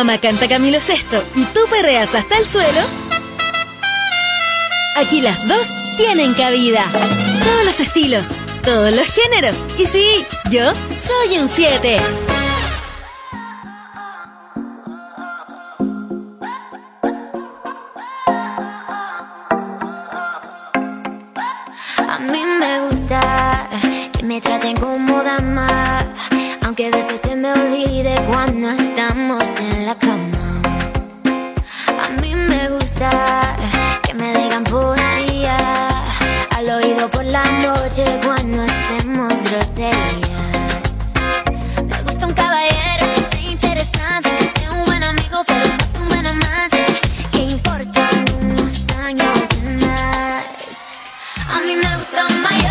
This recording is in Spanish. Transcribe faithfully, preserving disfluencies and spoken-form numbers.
mamá canta Camilo Sesto y tú perreas hasta el suelo, aquí las dos tienen cabida. Todos los estilos, todos los géneros. Y sí, yo soy un siete. A mí me gusta que me traten como dama, aunque a veces se me olvide cuando estamos en la cama. A mí me gusta que me digan poesía al oído por la noche cuando hacemos groserías. Me gusta un caballero que sea interesante, que sea un buen amigo pero no es un buen amante, que importan unos años de más. A mí me gusta más.